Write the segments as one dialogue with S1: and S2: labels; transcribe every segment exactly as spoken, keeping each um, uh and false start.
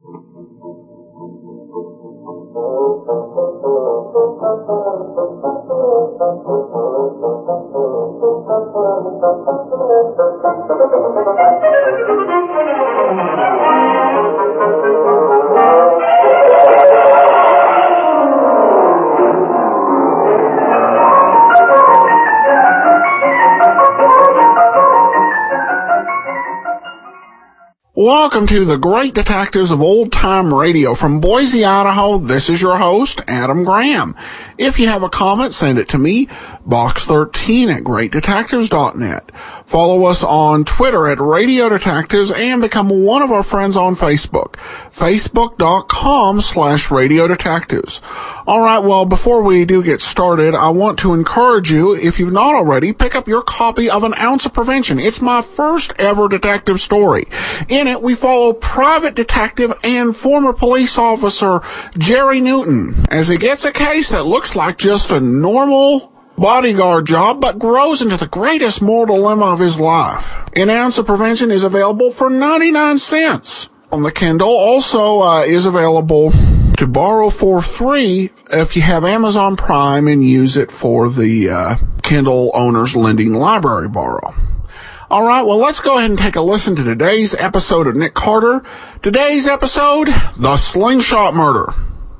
S1: Welcome to the Great Detectives of Old Time Radio. From Boise, Idaho, this is your host, Adam Graham. If you have a comment, send it to me, box thirteen at great detectives dot net. Follow us on Twitter at Radio Detectives and become one of our friends on Facebook, facebook.com slash Radio Detectives. All right, well, before we do get started, I want to encourage you, if you've not already, pick up your copy of An Ounce of Prevention. It's my first ever detective story. In it, we follow private detective and former police officer Jerry Newton as he gets a case that looks like just a normal bodyguard job, but grows into the greatest moral dilemma of his life. An Ounce of Prevention is available for ninety-nine cents on the Kindle. Also uh, is available to borrow for free if you have Amazon Prime and use it for the uh, Kindle Owners Lending Library Borrow. All right, well, let's go ahead and take a listen to today's episode of Nick Carter. Today's episode, The Slingshot Murder.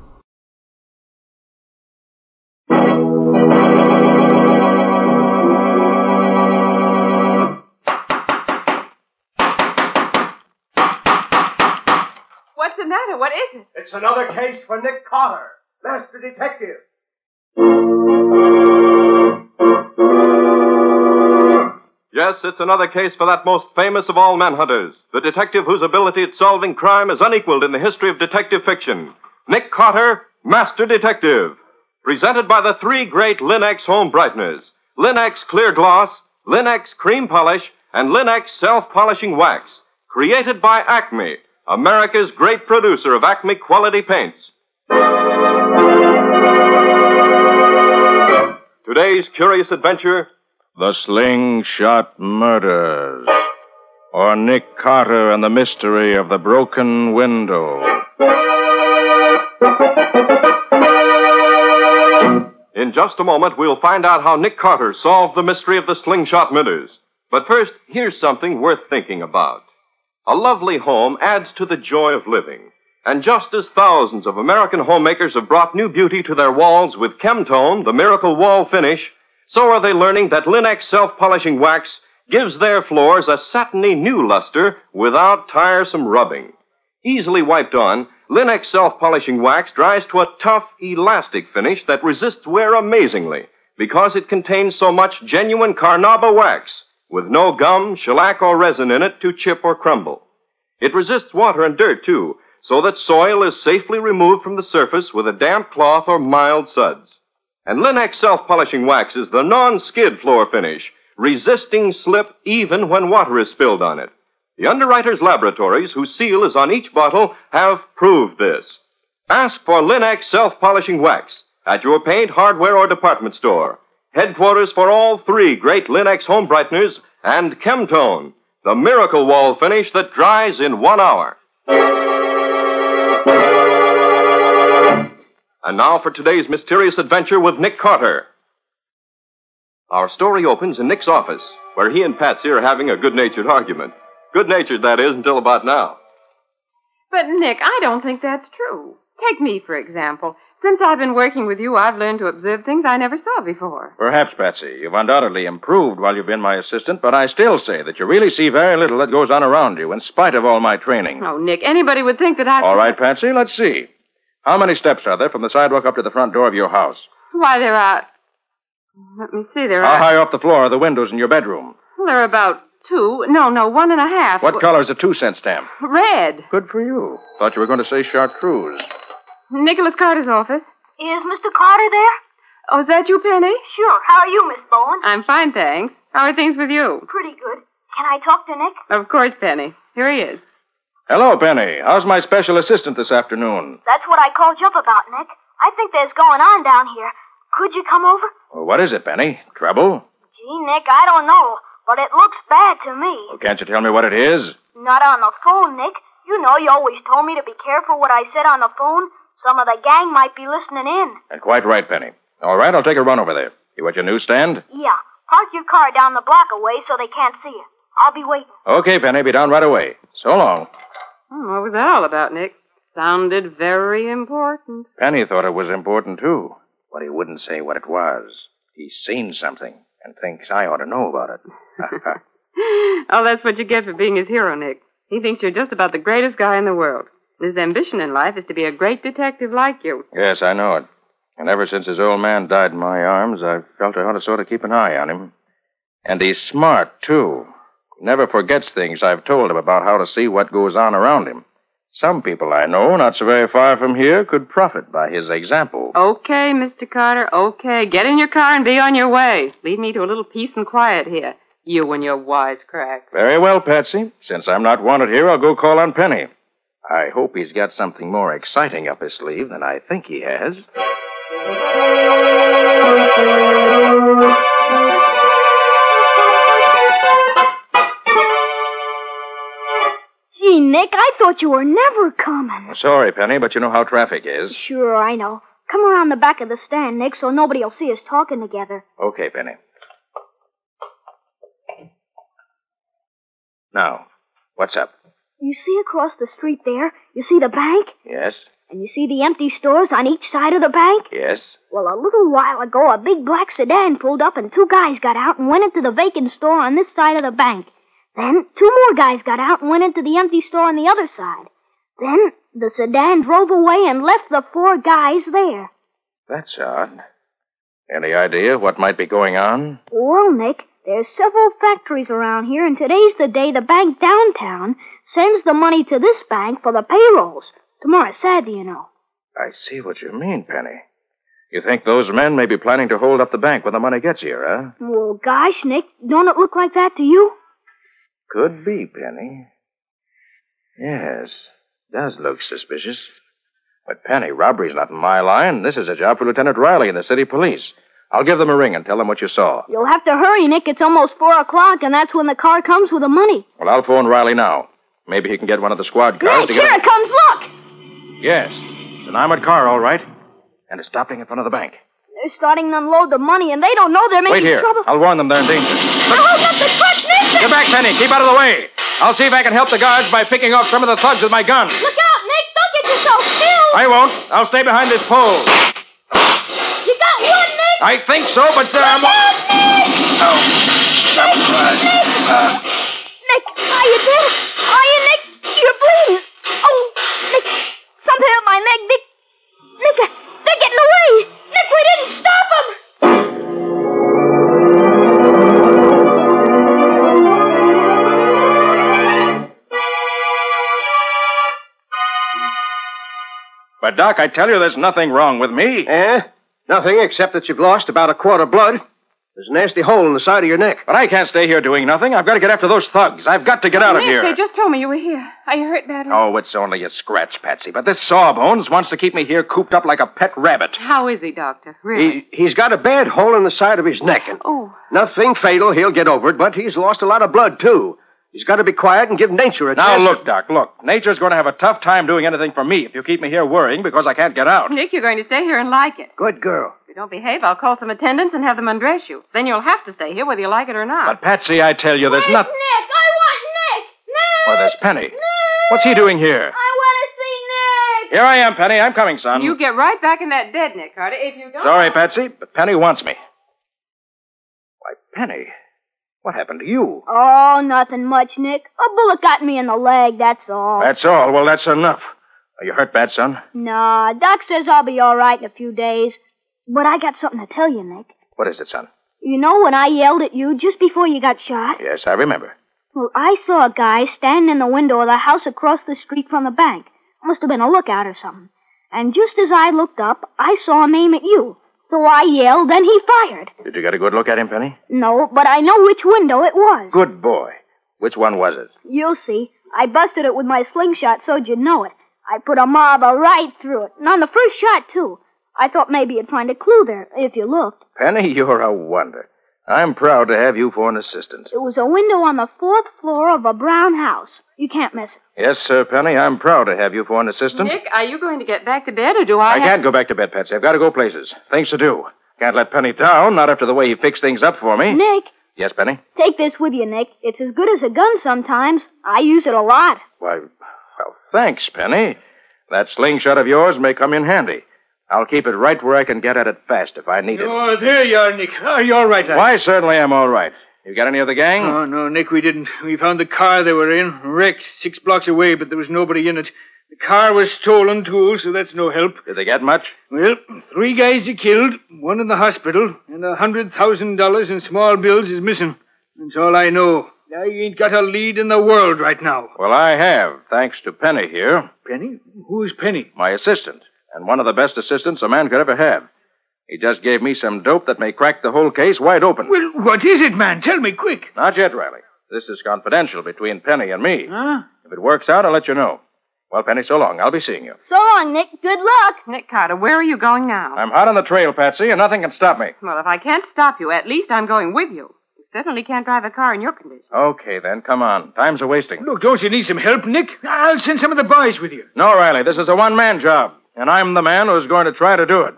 S2: What's the matter? What is it?
S3: It's another case for Nick Carter, Master Detective.
S4: Yes, it's another case for that most famous of all manhunters, the detective whose ability at solving crime is unequaled in the history of detective fiction. Nick Carter, Master Detective. Presented by the three great Linx home brighteners, Linx Clear Gloss, Linx Cream Polish, and Linx Self-Polishing Wax. Created by Acme, America's great producer of Acme quality paints. Today's curious adventure,
S5: The Slingshot Murders, or Nick Carter and the Mystery of the Broken Window.
S4: In just a moment, we'll find out how Nick Carter solved the mystery of the Slingshot Murders. But first, here's something worth thinking about. A lovely home adds to the joy of living. And just as thousands of American homemakers have brought new beauty to their walls with Chemtone, the miracle wall finish, so are they learning that Linx Self-Polishing Wax gives their floors a satiny new luster without tiresome rubbing. Easily wiped on, Linx Self-Polishing Wax dries to a tough, elastic finish that resists wear amazingly because it contains so much genuine Carnauba wax, with no gum, shellac, or resin in it to chip or crumble. It resists water and dirt, too, so that soil is safely removed from the surface with a damp cloth or mild suds. And Linx Self-Polishing Wax is the non-skid floor finish, resisting slip even when water is spilled on it. The Underwriters Laboratories, whose seal is on each bottle, have proved this. Ask for Linx Self-Polishing Wax at your paint, hardware, or department store. Headquarters for all three great Linx home brighteners and Chemtone, the miracle wall finish that dries in one hour. And now for today's mysterious adventure with Nick Carter. Our story opens in Nick's office, where he and Patsy are having a good-natured argument. Good-natured, that is, until about now.
S2: But, Nick, I don't think that's true. Take me, for example. Since I've been working with you, I've learned to observe things I never saw before.
S5: Perhaps, Patsy, you've undoubtedly improved while you've been my assistant, but I still say that you really see very little that goes on around you, in spite of all my training.
S2: Oh, Nick, anybody would think that I...
S5: All right, Patsy, let's see. How many steps are there from the sidewalk up to the front door of your house?
S2: Why, there are... Let me see, there
S5: How
S2: are...
S5: high off the floor are the windows in your bedroom?
S2: Well, there are about two. No, no, one and a half.
S5: What color is the two-cent stamp?
S2: Red.
S5: Good for you. Thought you were going to say chartreuse.
S2: Nicholas Carter's office.
S6: Is Mister Carter there?
S2: Oh, is that you, Penny?
S6: Sure. How are you, Miss Bowen?
S2: I'm fine, thanks. How are things with you?
S6: Pretty good. Can I talk to Nick?
S2: Of course, Penny. Here he is.
S5: Hello, Penny. How's my special assistant this afternoon?
S6: That's what I called you up about, Nick. I think there's going on down here. Could you come over?
S5: Well, what is it, Penny? Trouble?
S6: Gee, Nick, I don't know, but it looks bad to me.
S5: Well, can't you tell me what it is?
S6: Not on the phone, Nick. You know you always told me to be careful what I said on the phone. Some of the gang might be listening in.
S5: And quite right, Penny. All right, I'll take a run over there. You at your newsstand?
S6: Yeah. Park your car down the block away so they can't see it. I'll be waiting.
S5: Okay, Penny, be down right away. So long.
S2: Hmm, what was that all about, Nick? Sounded very important.
S5: Penny thought it was important, too. But he wouldn't say what it was. He's seen something and thinks I ought to know about it.
S2: Oh, that's what you get for being his hero, Nick. He thinks you're just about the greatest guy in the world. His ambition in life is to be a great detective like you.
S5: Yes, I know it. And ever since his old man died in my arms, I've felt I ought to sort of keep an eye on him. And he's smart, too. He never forgets things I've told him about how to see what goes on around him. Some people I know, not so very far from here, could profit by his example.
S2: Okay, Mister Carter, okay. Get in your car and be on your way. Leave me to a little peace and quiet here. You and your wisecracks.
S5: Very well, Patsy. Since I'm not wanted here, I'll go call on Penny. I hope he's got something more exciting up his sleeve than I think he has.
S6: Gee, Nick, I thought you were never coming.
S5: Sorry, Penny, but you know how traffic is.
S6: Sure, I know. Come around the back of the stand, Nick, so nobody will see us talking together.
S5: Okay, Penny. Now, what's up?
S6: You see across the street there? You see the bank?
S5: Yes?
S6: And you see the empty stores on each side of the bank?
S5: Yes?
S6: Well, a little while ago, a big black sedan pulled up and two guys got out and went into the vacant store on this side of the bank. Then two more guys got out and went into the empty store on the other side. Then the sedan drove away and left the four guys there.
S5: That's odd. Any idea what might be going on?
S6: Well, Nick, there's several factories around here, and today's the day the bank downtown sends the money to this bank for the payrolls. Tomorrow's Saturday, you know.
S5: I see what you mean, Penny. You think those men may be planning to hold up the bank when the money gets here, huh?
S6: Well, gosh, Nick, don't it look like that to you?
S5: Could be, Penny. Yes, does look suspicious. But, Penny, robbery's not in my line. This is a job for Lieutenant Riley and the city police. I'll give them a ring and tell them what you saw.
S6: You'll have to hurry, Nick. It's almost four o'clock, and that's when the car comes with the money.
S5: Well, I'll phone Riley now. Maybe he can get one of the squad cars
S6: Nick,
S5: to get...
S6: here it comes, look!
S5: Yes, it's an armored car, all right. And it's stopping in front of the bank.
S6: They're starting to unload the money, and they don't know they're making
S5: Wait here.
S6: trouble.
S5: I'll warn them they're in danger.
S6: Now hold up the truck, Nick!
S5: Get back, Penny. Keep out of the way. I'll see if I can help the guards by picking off some of the thugs with my gun.
S6: Look out, Nick! Don't get yourself killed!
S5: I won't. I'll stay behind this pole.
S6: You got one, Nick!
S5: I think so, but... Uh, I'm...
S6: Look out, Nick!
S5: Oh, somebody. Uh...
S6: Nick, are you dead? Are you, Nick? You're bleeding. Oh, Nick, something hurt my leg, Nick. Nick, they're getting away. Nick, we didn't stop them.
S5: But, Doc, I tell you, there's nothing wrong with me.
S3: Eh? Nothing except that you've lost about a quart of blood. There's a nasty hole in the side of your neck.
S5: But I can't stay here doing nothing. I've got to get after those thugs. I've got to get out of
S2: Nick,
S5: here.
S2: they just told me you were here. Are you hurt badly?
S5: Oh, it's only a scratch, Patsy. But this Sawbones wants to keep me here cooped up like a pet rabbit.
S2: How is he, Doctor? Really?
S3: He, he's got a bad hole in the side of his neck. And
S2: Oh.
S3: nothing fatal. He'll get over it, but he's lost a lot of blood, too. He's got to be quiet and give nature a
S5: Now,
S3: chance.
S5: look, Doc, look. Nature's going to have a tough time doing anything for me if you keep me here worrying because I can't get out.
S2: Nick, you're going to stay here and like it.
S3: Good girl.
S2: If you don't behave, I'll call some attendants and have them undress you. Then you'll have to stay here whether you like it or not.
S5: But, Patsy, I tell you, there's
S6: Where's
S5: nothing...
S6: Nick? I want Nick. Nick.
S5: Well, there's Penny.
S6: Nick.
S5: What's he doing here?
S6: I want to see Nick.
S5: Here I am, Penny. I'm coming, son.
S2: You get right back in that bed, Nick Carter. If you don't...
S5: Sorry, Patsy, but Penny wants me. Why, Penny, what happened to you?
S6: Oh, nothing much, Nick. A bullet got me in the leg, that's all.
S5: That's all. Well, that's enough. Are you hurt bad, son?
S6: Nah, Doc says I'll be all right in a few days. But I got something to tell you, Nick.
S5: What is it, son?
S6: You know when I yelled at you just before you got shot?
S5: Yes, I remember.
S6: Well, I saw a guy standing in the window of the house across the street from the bank. Must have been a lookout or something. And just as I looked up, I saw him aim at you. So I yelled, then he fired.
S5: Did you get a good look at him, Penny?
S6: No, but I know which window it was.
S5: Good boy. Which one was it?
S6: You'll see. I busted it with my slingshot so'd you'd know it. I put a marble right through it. And on the first shot, too. I thought maybe you'd find a clue there, if you looked.
S5: Penny, you're a wonder. I'm proud to have you for an assistant.
S6: It was a window on the fourth floor of a brown house. You can't miss it.
S5: Yes, sir, Penny. I'm proud to have you for an assistant.
S2: Nick, are you going to get back to bed, or do I
S5: I
S2: have
S5: can't
S2: to...
S5: go back to bed, Patsy. I've got to go places. Things to do. Can't let Penny down, not after the way he fixed things up for me.
S6: Nick,
S5: Yes, Penny?
S6: take this with you, Nick. It's as good as a gun sometimes. I use it a lot.
S5: Why, well, thanks, Penny. That slingshot of yours may come in handy. I'll keep it right where I can get at it fast if I need it.
S7: Oh, there you are, Nick. Are you all right, lad?
S5: Why, certainly I'm all right. You got any of the gang?
S7: Oh, no, Nick, we didn't. We found the car they were in, wrecked, six blocks away, but there was nobody in it. The car was stolen, too, so that's no help.
S5: Did they get much?
S7: Well, three guys are killed, one in the hospital, and a hundred thousand dollars in small bills is missing. That's all I know. I ain't got a lead in the world right now.
S5: Well, I have, thanks to Penny here,
S7: Penny? Who's Penny?
S5: my assistant, and one of the best assistants a man could ever have. He just gave me some dope that may crack the whole case wide open.
S7: Well, what is it, man? Tell me quick.
S5: Not yet, Riley. This is confidential between Penny and me.
S7: Huh?
S5: If it works out, I'll let you know. Well, Penny, so long. I'll be seeing you.
S6: So long, Nick. Good luck.
S2: Nick Carter, where are you going now?
S5: I'm hot on the trail, Patsy, and nothing can stop me.
S2: Well, if I can't stop you, at least I'm going with you. You certainly can't drive a car in your condition.
S5: Okay, then, come on. Time's a wasting.
S7: Look, don't you need some help, Nick? I'll send some of the boys with you.
S5: No, Riley, this is a one-man job, and I'm the man who's going to try to do it.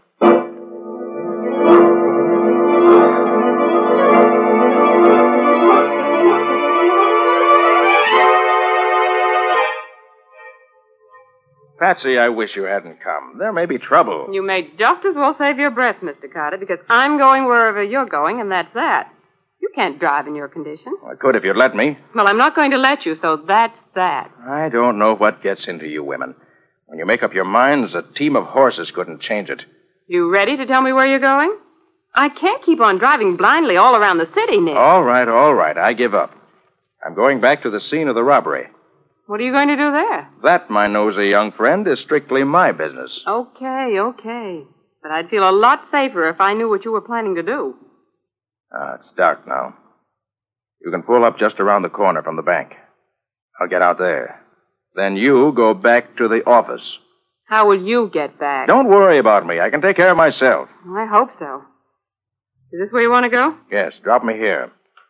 S5: Patsy, I wish you hadn't come. There may be trouble.
S2: You may just as well save your breath, Mister Carter, because I'm going wherever you're going, and that's that. You can't drive in your condition.
S5: I could if you'd let me.
S2: Well, I'm not going to let you, so that's that.
S5: I don't know what gets into you women. When you make up your minds, a team of horses couldn't change it.
S2: You ready to tell me where you're going? I can't keep on driving blindly all around the city, Nick.
S5: All right, all right. I give up. I'm going back to the scene of the robbery.
S2: What are you going to do there?
S5: That, my nosy young friend, is strictly my business.
S2: Okay, okay. But I'd feel a lot safer if I knew what you were planning to do.
S5: Ah, it's dark now. You can pull up just around the corner from the bank. I'll get out there. Then you go back to the office.
S2: How will you get back?
S5: Don't worry about me. I can take care of myself.
S2: I hope so. Is this where you want to go?
S5: Yes, drop me here.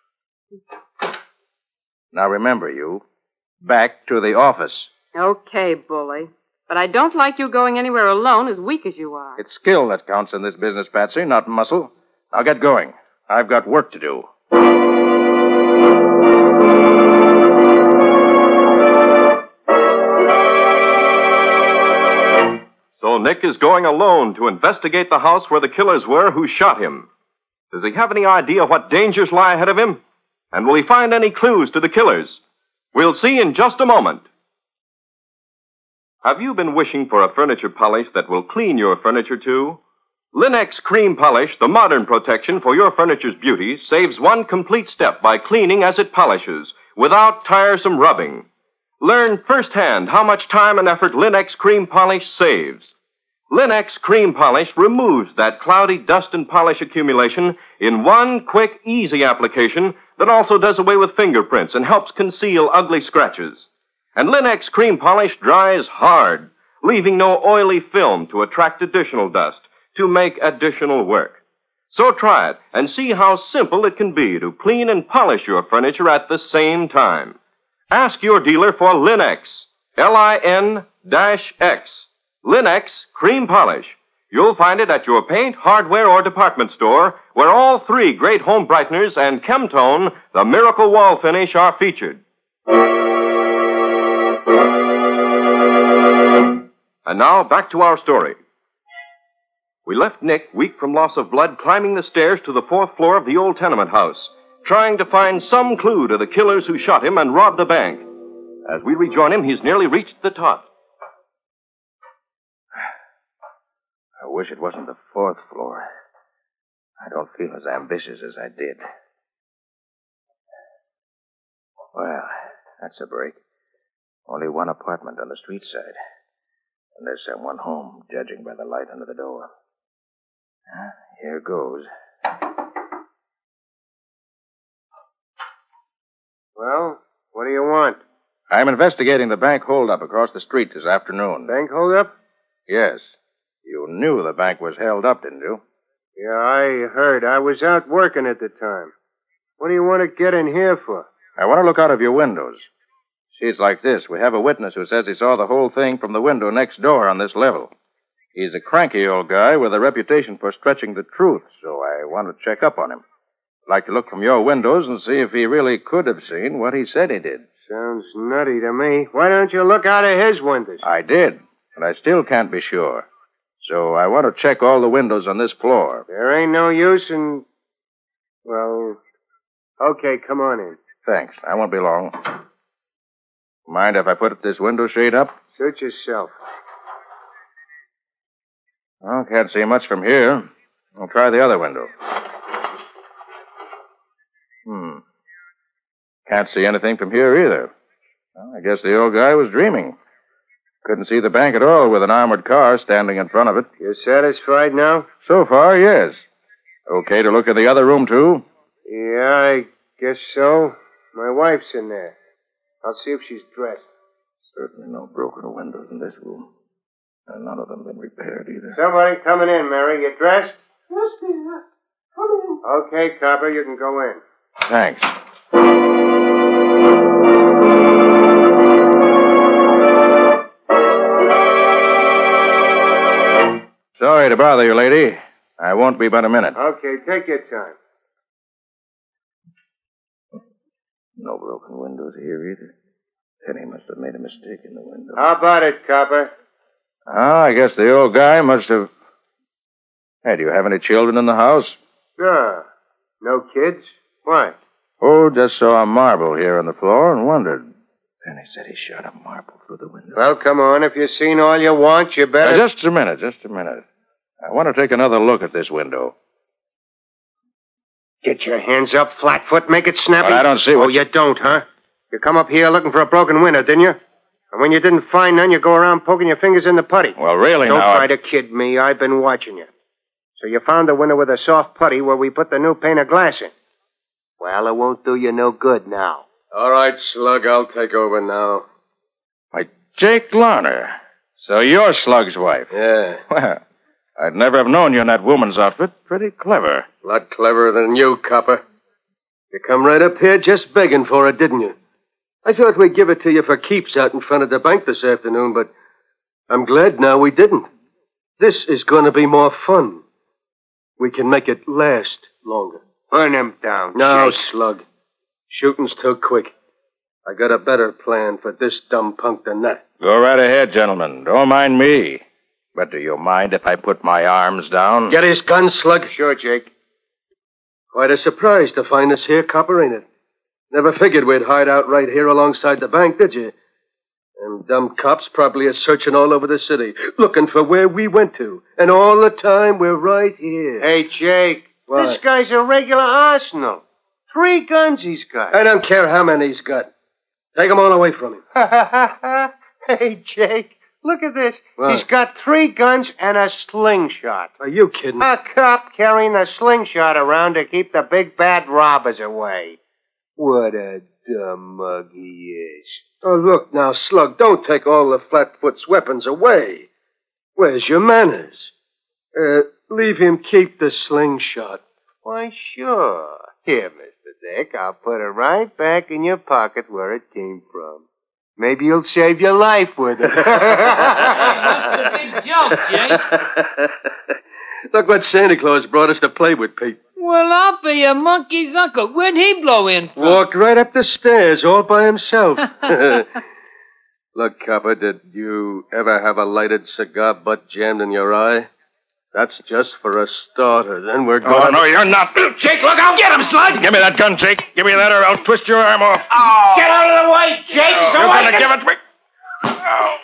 S5: Now remember, you. Back to the office.
S2: Okay, bully. But I don't like you going anywhere alone, as weak as you are.
S5: It's skill that counts in this business, Patsy, not muscle. Now get going. I've got work to do.
S4: So Nick is going alone to investigate the house where the killers were who shot him. Does he have any idea what dangers lie ahead of him? And will he find any clues to the killers? We'll see in just a moment. Have you been wishing for a furniture polish that will clean your furniture too? Linex Cream Polish, the modern protection for your furniture's beauty, saves one complete step by cleaning as it polishes, without tiresome rubbing. Learn firsthand how much time and effort Linex Cream Polish saves. Linex Cream Polish removes that cloudy dust and polish accumulation in one quick, easy application that also does away with fingerprints and helps conceal ugly scratches. And Linex Cream Polish dries hard, leaving no oily film to attract additional dust, to make additional work. So try it and see how simple it can be to clean and polish your furniture at the same time. Ask your dealer for Linex, L I N X. Linex Cream Polish. You'll find it at your paint, hardware, or department store, where all three great home brighteners and Chemtone, the miracle wall finish, are featured. And now, back to our story. We left Nick, weak from loss of blood, climbing the stairs to the fourth floor of the old tenement house, trying to find some clue to the killers who shot him and robbed the bank. As we rejoin him, he's nearly reached the top.
S5: I wish it wasn't the fourth floor. I don't feel as ambitious as I did. Well, that's a break. Only one apartment on the street side. And there's someone home, judging by the light under the door. Ah, here goes.
S8: Well, what do you want?
S5: I'm investigating the bank holdup across the street this afternoon.
S8: Bank holdup?
S5: Yes. You knew the bank was held up, didn't you?
S8: Yeah, I heard. I was out working at the time. What do you want to get in here for?
S5: I want to look out of your windows. See, it's like this. We have a witness who says he saw the whole thing from the window next door on this level. He's a cranky old guy with a reputation for stretching the truth, so I want to check up on him. I'd like to look from your windows and see if he really could have seen what he said he did.
S8: Sounds nutty to me. Why don't you look out of his windows?
S5: I did, but I still can't be sure. So I want to check all the windows on this floor.
S8: There ain't no use in... Well, okay, come on in.
S5: Thanks. I won't be long. Mind if I put this window shade up?
S8: Suit yourself.
S5: Well, can't see much from here. I'll try the other window. Hmm. Can't see anything from here either. Well, I guess the old guy was dreaming. Couldn't see the bank at all with an armored car standing in front of it.
S8: You satisfied now?
S5: So far, yes. Okay to look in the other room, too?
S8: Yeah, I guess so. My wife's in there. I'll see if she's dressed.
S5: Certainly no broken windows in this room. And none of them been repaired either.
S8: Somebody coming in, Mary. You dressed?
S2: Yes, dear. Come in.
S8: Okay, copper, you can go in.
S5: Thanks. Sorry to bother you, lady. I won't be but a minute.
S8: Okay, take your time.
S5: No broken windows here either. Penny must have made a mistake in the window.
S8: How about it, copper?
S5: Ah, I guess the old guy must have... Hey, do you have any children in the house?
S8: Sure. No kids? Why?
S5: Oh, just saw a marble here on the floor and wondered. Penny said he shot a marble through the window.
S8: Well, come on. If you've seen all you want, you better...
S5: Now, just a minute, just a minute. I want to take another look at this window.
S8: Get your hands up, Flatfoot. Make it snappy.
S5: Well, I don't see what...
S8: Oh, you don't, huh? You come up here looking for a broken window, didn't you? And when you didn't find none, you go around poking your fingers in the putty.
S5: Well, really,
S8: Don't
S5: now...
S8: try
S5: I...
S8: to kid me. I've been watching you. So you found the window with a soft putty where we put the new pane of glass in. Well, it won't do you no good now.
S3: All right, Slug, I'll take over now.
S5: Why, Jake Larner. So you're Slug's wife.
S3: Yeah.
S5: Well, I'd never have known you in that woman's outfit. Pretty clever.
S3: A lot cleverer than you, copper. You come right up here just begging for it, didn't you? I thought we'd give it to you for keeps out in front of the bank this afternoon, but I'm glad now we didn't. This is going to be more fun. We can make it last longer.
S8: Burn him down,
S3: No,
S8: Jake.
S3: Slug. Shooting's too quick. I got a better plan for this dumb punk than that.
S5: Go right ahead, gentlemen. Don't mind me. But do you mind if I put my arms down?
S3: Get his gun, Slug.
S8: Sure, Jake.
S3: Quite a surprise to find us here, copper, ain't it? Never figured we'd hide out right here alongside the bank, did you? Them dumb cops probably are searching all over the city, looking for where we went to. And all the time, we're right here.
S8: Hey, Jake.
S3: What?
S8: This guy's a regular arsenal. Three guns he's got.
S3: I don't care how many he's got. Take them all away from him.
S8: Hey, Jake. Look at this.
S3: What?
S8: He's got three guns and a slingshot.
S3: Are you kidding?
S8: A cop carrying a slingshot around to keep the big bad robbers away. What a dumb mug he is.
S3: Oh, look now, Slug, don't take all the Flatfoot's weapons away. Where's your manners? Uh, leave him keep the slingshot.
S8: Why, sure. Here, Mister Dick, I'll put it right back in your pocket where it came from. Maybe you'll save your life with it.
S9: That's a big joke, Jake.
S3: Look what Santa Claus brought us to play with, Pete.
S9: Well, I'll be a monkey's uncle. Where'd he blow in from?
S3: Walked right up the stairs all by himself. Look, Copper, did you ever have a lighted cigar butt jammed in your eye? That's just for a starter. Then we're going...
S5: Oh, no, you're not.
S3: Jake, look out! Get him, Slug!
S5: Give me that gun, Jake. Give me that or I'll twist your arm off.
S8: Oh. Get out of the way, Jake,
S5: Oh,
S8: so
S5: you're
S8: I
S5: going to
S8: can...
S5: give it to me. Oh.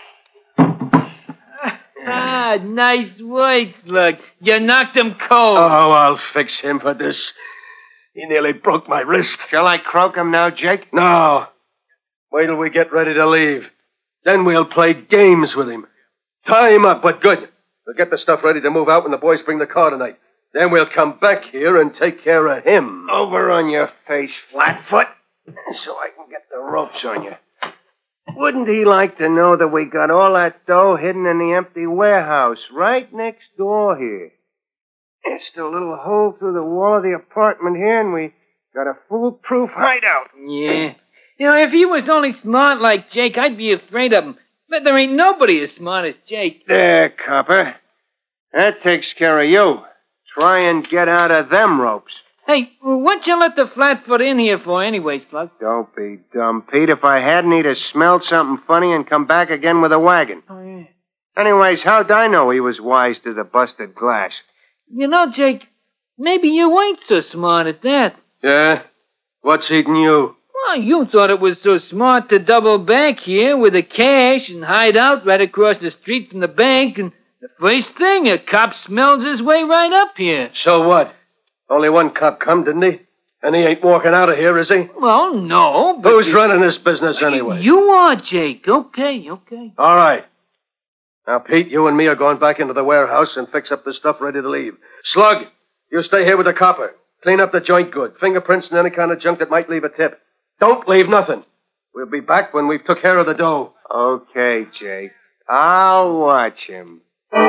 S9: Ah, nice work, Slug. You knocked him cold.
S3: Oh, I'll fix him for this. He nearly broke my wrist.
S8: Shall I croak him now, Jake?
S3: No. Wait till we get ready to leave. Then we'll play games with him. Tie him up, but good. We'll get the stuff ready to move out when the boys bring the car tonight. Then we'll come back here and take care of him.
S8: Over on your face, Flatfoot, so I can get the ropes on you. Wouldn't he like to know that we got all that dough hidden in the empty warehouse right next door here? It's the little hole through the wall of the apartment here, and we got a foolproof hideout.
S9: Yeah. You know, if he was only smart like Jake, I'd be afraid of him. But there ain't nobody as smart as Jake.
S8: There, copper. That takes care of you. Try and get out of them ropes.
S9: Hey, what'd you let the flatfoot in here for anyway, Slug?
S8: Don't be dumb, Pete. If I hadn't, he'd have smelled something funny and come back again with a wagon.
S9: Oh, yeah.
S8: Anyways, how'd I know he was wise to the busted glass?
S9: You know, Jake, maybe you ain't so smart at that.
S3: Yeah? What's eating you?
S9: Well, you thought it was so smart to double back here with the cash and hide out right across the street from the bank, and the first thing, a cop smells his way right up here.
S3: So what? Only one cop come, didn't he? And he ain't walking out of here, is he?
S9: Well, no, but...
S3: Who's running this business anyway?
S9: You are, Jake. Okay, okay.
S3: All right. Now, Pete, you and me are going back into the warehouse and fix up the stuff ready to leave. Slug, you stay here with the copper. Clean up the joint good. Fingerprints and any kind of junk that might leave a tip. Don't leave nothing. We'll be back when we've took care of the dough.
S8: Okay, Jake. I'll watch him.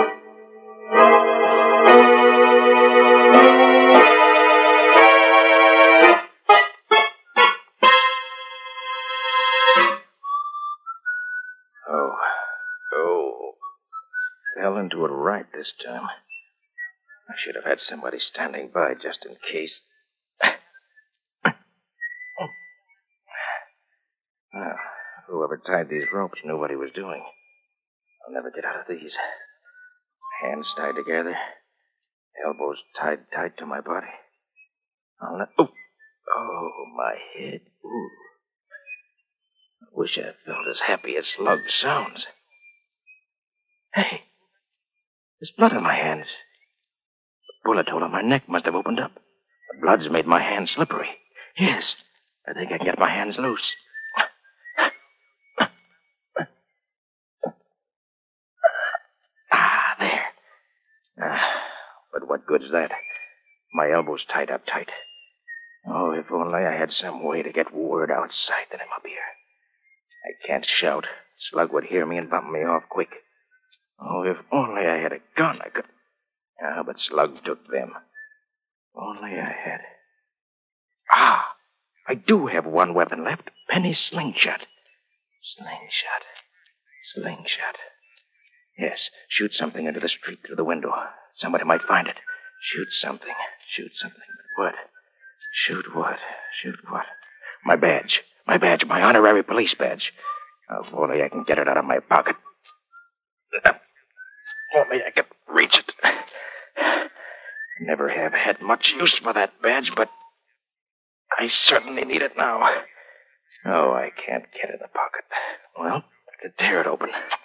S5: Oh. Oh. Fell into it right this time. I should have had somebody standing by just in case. Well, whoever tied these ropes knew what he was doing. I'll never get out of these. Hands tied together, elbows tied tight to my body. I'll not... Oh, oh, my head. Ooh. I wish I felt as happy as Slug sounds. Hey, there's blood on my hands. The bullet hole on my neck must have opened up. The blood's made my hands slippery. Yes, I think I can get my hands loose. Ah, there. Ah, but what good's that? My elbow's tied up tight. Oh, if only I had some way to get word outside that I'm up here. I can't shout. Slug would hear me and bump me off quick. Oh, if only I had a gun, I could... Ah, but Slug took them. Only I had... Ah! I do have one weapon left. Penny's slingshot. Slingshot. Slingshot. Yes, shoot something into the street through the window. Somebody might find it. Shoot something. Shoot something. What? Shoot what? Shoot what? My badge. My badge. My honorary police badge. Oh, if only I can get it out of my pocket. Only I could reach it. Never have had much use for that badge, but I certainly need it now. Oh, I can't get in the pocket. Well, I could tear it open.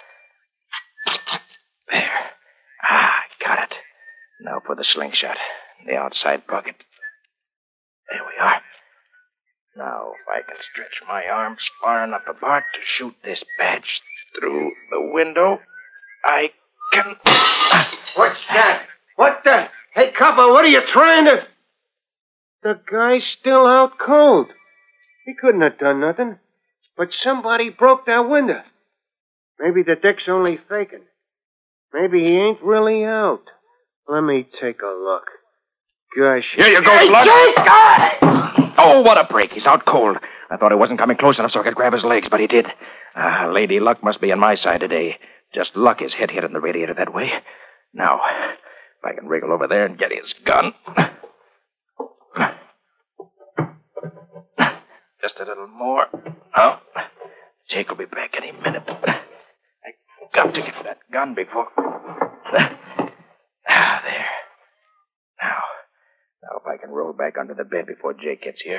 S5: There. Ah, I got it. Now for the slingshot in the outside pocket. There we are. Now, if I can stretch my arms far enough apart to shoot this badge through the window, I can...
S8: What's that? What the... Hey, copper, what are you trying to... The guy's still out cold. He couldn't have done nothing. But somebody broke that window. Maybe the dick's only faking. Maybe he ain't really out. Let me take a look. Gosh.
S5: Here you go,
S8: hey,
S5: Slug.
S8: Jake!
S5: Oh, what a break. He's out cold. I thought he wasn't coming close enough so I could grab his legs, but he did. Ah, Lady Luck must be on my side today. Just luck his head hit in the radiator that way. Now, if I can wriggle over there and get his gun. Just a little more. Oh, Jake will be back any minute. I got to get that gun before... Ah, there. Now, now if I can roll back under the bed before Jake gets here.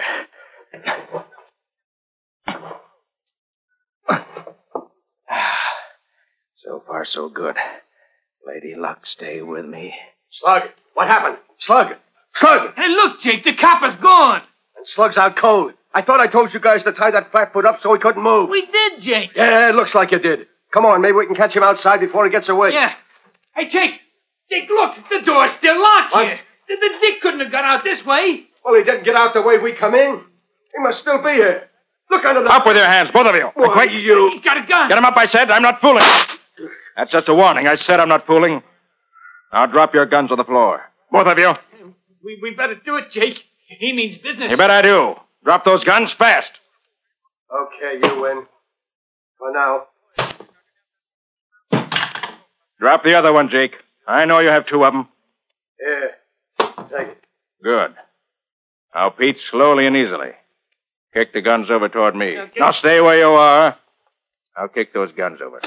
S5: So far, so good. Lady Luck, stay with me.
S3: Slug, what happened? Slug! Slug!
S9: Hey, look, Jake, the copper's gone.
S3: And Slug's out cold. I thought I told you guys to tie that flatfoot up so he couldn't move.
S9: We did, Jake.
S3: Yeah, it looks like you did. Come on, maybe we can catch him outside before he gets away.
S9: Yeah. Hey, Jake. Jake, look, the door's still locked
S3: What?
S9: here. The, the dick couldn't have got out this way.
S3: Well, he didn't get out the way we come in. He must still be here. Look under the...
S5: Up with your hands, both of you.
S3: Why,
S5: Quick.
S3: you...
S9: He's got a gun.
S5: Get him up, I said. I'm not fooling. That's just a warning. I said I'm not fooling. Now drop your guns on the floor. Both of you.
S7: We, we better do it, Jake. He means business.
S5: You bet I do. Drop those guns fast.
S3: Okay, you win. For now.
S5: Drop the other one, Jake. I know you have two of them.
S3: Here. Take it.
S5: Good. Now, Pete, slowly and easily. Kick the guns over toward me.
S7: Okay.
S5: Now, stay where you are. I'll kick those guns over.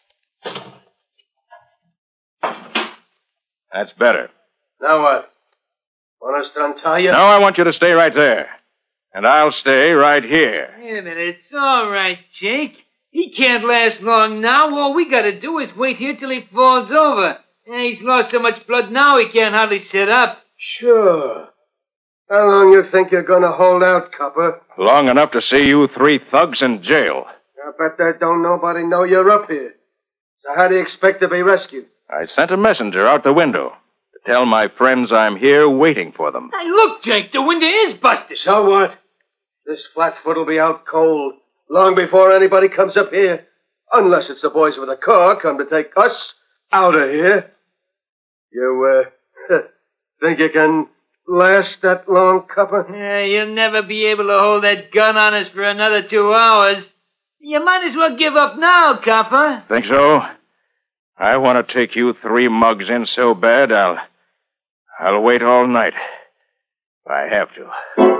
S5: That's better.
S3: Now what? Want us to untie you?
S5: No, I want you to stay right there. And I'll stay right here.
S9: Wait a minute. It's all right, Jake. He can't last long now. All we gotta do is wait here till he falls over. And he's lost so much blood now he can't hardly sit up.
S3: Sure. How long you think you're gonna hold out, Copper?
S5: Long enough to see you three thugs in jail.
S3: I bet that don't nobody know you're up here. So how do you expect to be rescued?
S5: I sent a messenger out the window to tell my friends I'm here waiting for them.
S9: Hey, look, Jake, the window is busted.
S3: So what? This flatfoot'll be out cold long before anybody comes up here. Unless it's the boys with a car come to take us out of here. You, uh, think you can last that long, Copper?
S9: Yeah, you'll never be able to hold that gun on us for another two hours. You might as well give up now, Copper.
S5: Think so? I want to take you three mugs in so bad, I'll... I'll wait all night. If I have to.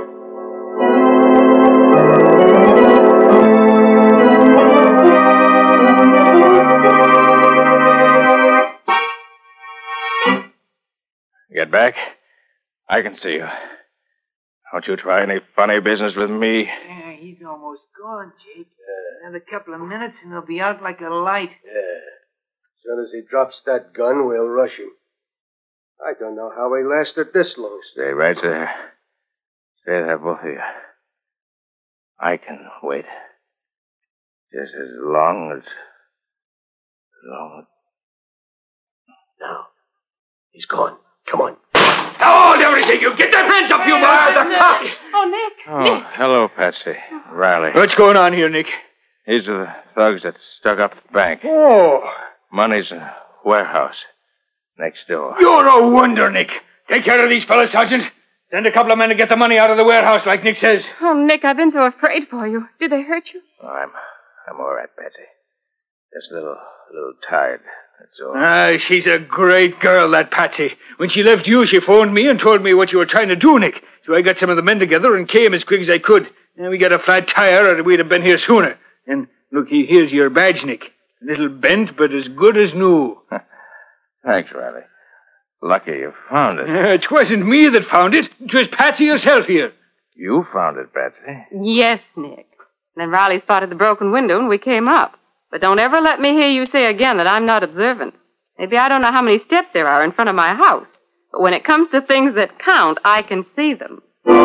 S5: Get back? I can see you. Don't you try any funny business with me.
S9: Yeah, he's almost gone, Jake. Another couple of minutes and he'll be out like a light.
S3: Yeah. As soon as he drops that gun, we'll rush him. I don't know how he lasted this long.
S5: Stay right there. Stay there, both of you. I can wait. Just as long as... As long as...
S3: Now, he's gone. Come on.
S7: Hold everything! You get their hands up, you boys! The cops!
S2: Oh, Nick.
S5: Oh,
S2: Nick.
S5: hello, Patsy. Riley.
S7: What's going on here, Nick?
S5: These are the thugs that stuck up the bank.
S7: Oh,
S5: Money's in a warehouse next door.
S7: you're a wonder, Nick. Take care of these fellas, Sergeant. Send a couple of men to get the money out of the warehouse, like Nick says.
S2: Oh, Nick, I've been so afraid for you. Did they hurt you?
S5: Oh, I'm, I'm all right, Patsy. Just a little, a little tired. That's all.
S7: Ah, she's a great girl, that Patsy. When she left you, she phoned me and told me what you were trying to do, Nick. So I got some of the men together and came as quick as I could. And we got a flat tire, or we'd have been here sooner. And look, here's your badge, Nick. A little bent, but as good as new.
S5: Thanks, Riley. Lucky you found it.
S7: Uh, it wasn't me that found it. It was Patsy herself here.
S5: You found it, Patsy.
S2: Yes, Nick. Then Riley spotted the broken window and we came up. But don't ever let me hear you say again that I'm not observant. Maybe I don't know how many steps there are in front of my house. But when it comes to things that count, I can see them.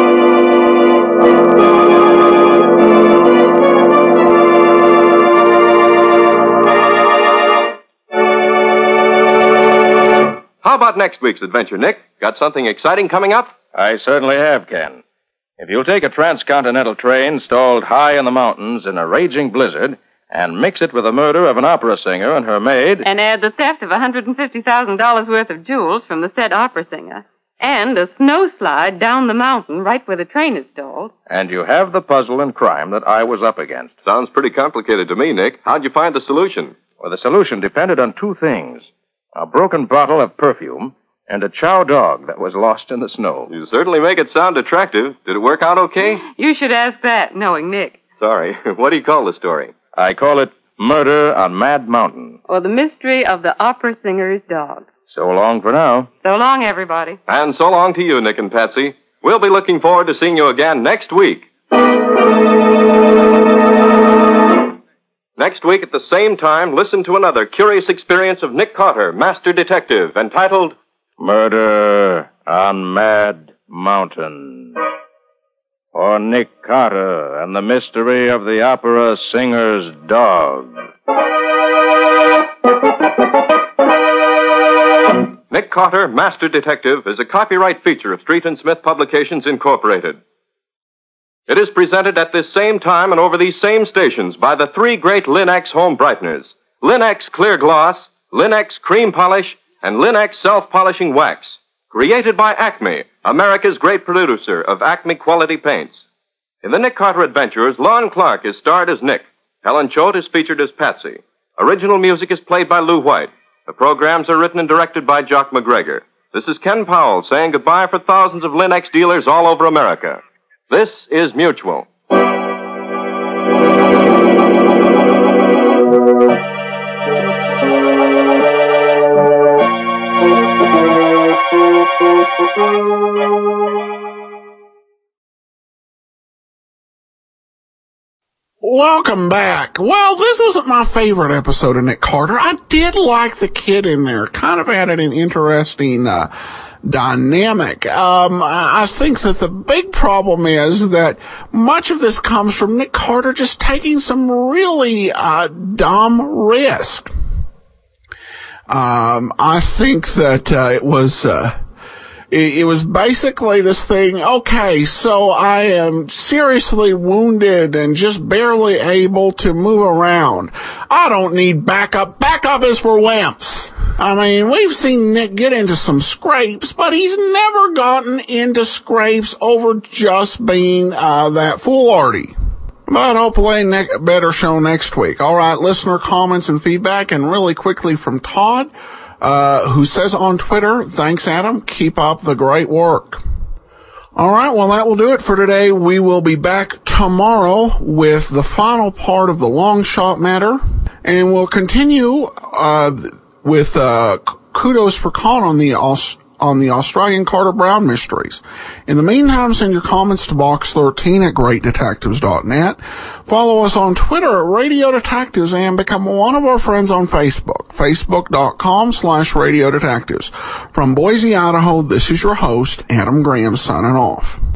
S4: How about next week's adventure, Nick? Got something exciting coming up?
S5: I certainly have, Ken. If you'll take a transcontinental train stalled high in the mountains in a raging blizzard and mix it with the murder of an opera singer and her maid...
S2: And add the theft of one hundred fifty thousand dollars worth of jewels from the said opera singer. And a snowslide down the mountain right where the train is stalled.
S5: And you have the puzzle and crime that I was up against.
S4: Sounds pretty complicated to me, Nick. How'd you find the solution?
S5: Well, the solution depended on two things. A broken bottle of perfume and a chow dog that was lost in the snow.
S4: You certainly make it sound attractive. Did it work out okay?
S2: You should ask that, knowing Nick.
S4: Sorry. What do you call the story?
S5: I call it Murder on Mad Mountain.
S2: Or the mystery of the opera singer's dog.
S5: So long for now.
S2: So long, everybody.
S4: And so long to you, Nick and Patsy. We'll be looking forward to seeing you again next week. Next week at the same time, listen to another curious experience of Nick Carter, Master Detective, entitled
S5: Murder on Mad Mountain. Or Nick Carter and the mystery of the opera singer's dog.
S4: Nick Carter, Master Detective, is a copyright feature of Street and Smith Publications, Incorporated. It is presented at this same time and over these same stations by the three great Lin-X home brighteners. Lin-X Clear Gloss, Lin-X Cream Polish, and Lin-X Self-Polishing Wax. Created by Acme, America's great producer of Acme quality paints. In the Nick Carter Adventures, Lon Clark is starred as Nick. Helen Choate is featured as Patsy. Original music is played by Lou White. The programs are written and directed by Jock McGregor. This is Ken Powell saying goodbye for thousands of Linux dealers all over America. This is Mutual.
S1: Welcome back. Well, this wasn't my favorite episode of Nick Carter. I did like the kid in there. Kind of added an interesting uh, dynamic. Um, I think that the big problem is that much of this comes from Nick Carter just taking some really uh, dumb risk. Um, I think that uh, it was... Uh, It was basically this thing, okay, so I am seriously wounded and just barely able to move around. I don't need backup. Backup is for wimps. I mean, we've seen Nick get into some scrapes, but he's never gotten into scrapes over just being uh that foolhardy. But hopefully a better show next week. All right, listener comments and feedback, and really quickly from Todd. Uh, who says on Twitter, thanks, Adam. Keep up the great work. All right, well, that will do it for today. We will be back tomorrow with the final part of the long shot matter, and we'll continue uh, with uh, kudos for Con on the Aus- on the Australian Carter Brown mysteries. In the meantime, send your comments to box thirteen at great detectives dot net. Follow us on Twitter at Radio Detectives and become one of our friends on Facebook, facebook.com slash Radio Detectives. From Boise, Idaho, this is your host, Adam Graham, signing off.